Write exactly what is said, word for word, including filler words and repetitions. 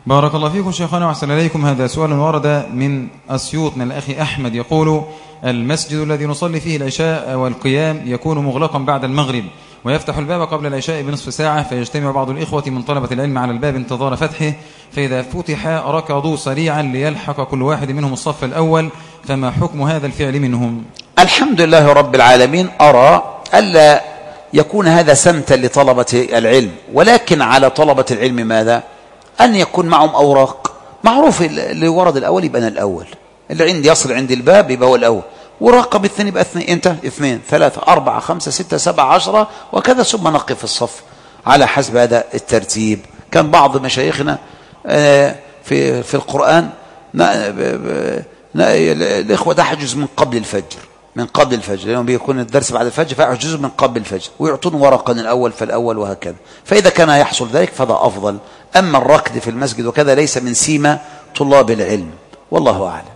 بارك الله فيكم شيخنا وأحسن إليكم. هذا سؤال ورد من أسيوط من الأخ أحمد يقول: المسجد الذي نصلي فيه العشاء والقيام يكون مغلقا بعد المغرب، ويفتح الباب قبل العشاء بنصف ساعة، فيجتمع بعض الإخوة من طلبة العلم على الباب انتظار فتحه، فإذا فتح ركضوا سريعا ليلحق كل واحد منهم الصف الأول، فما حكم هذا الفعل منهم؟ الحمد لله رب العالمين. أرى ألا يكون هذا سمتا لطلبة العلم، ولكن على طلبة العلم ماذا؟ أن يكون معهم أوراق، معروف اللي ورد الأول يبقى أنا الأول، اللي عندي يصل عند الباب يبقى هو الأول، ورقم اثنين يبقى اثنين، انت اثنين ثلاثة أربعة خمسة ستة سبعة عشرة، وكذا، ثم نقف الصف على حسب هذا الترتيب. كان بعض مشايخنا في في القرآن الإخوة تحجز من قبل الفجر، من قبل الفجر، لأنه بيكون الدرس بعد الفجر فيحجزوا من قبل الفجر، ويعطون ورقا الأول فالأول وهكذا. فإذا كان يحصل ذلك فهذا أفضل. أما الركض في المسجد وكذا ليس من سيما طلاب العلم، والله أعلم.